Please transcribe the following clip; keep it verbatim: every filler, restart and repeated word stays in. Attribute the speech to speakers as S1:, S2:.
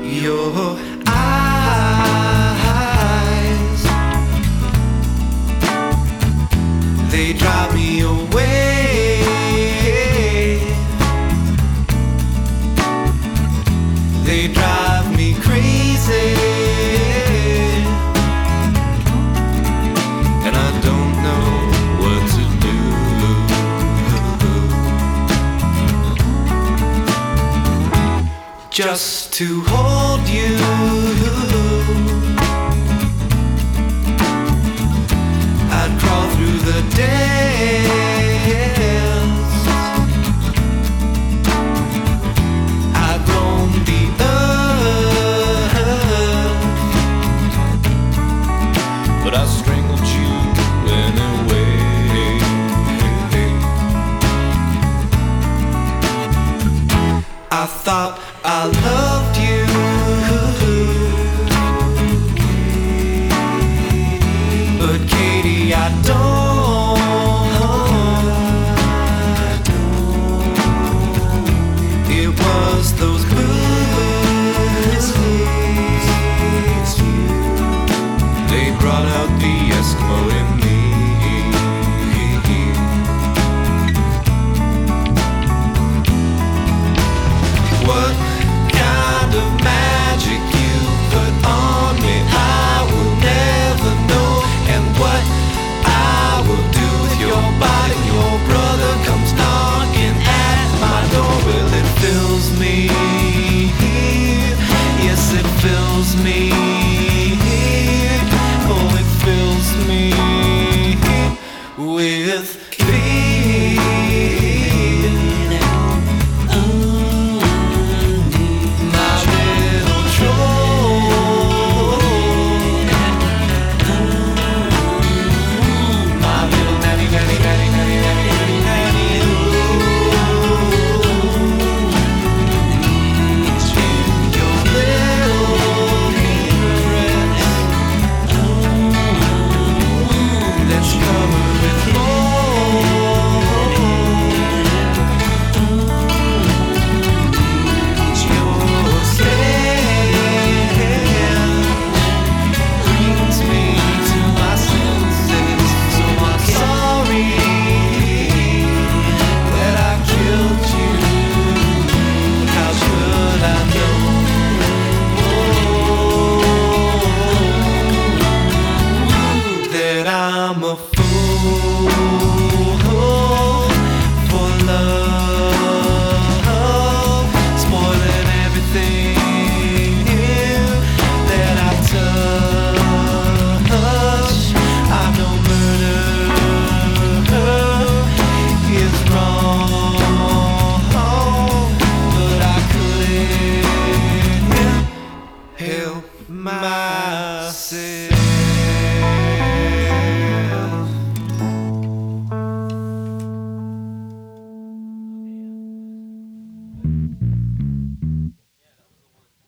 S1: Your eyes, they drive me away. They drive me crazy, and I don't know what to do. Just to hold you, I'd crawl through the dance. I'd roam the earth, but I strangled you anyway. I thought I loved you, but Katie, I don't. It was those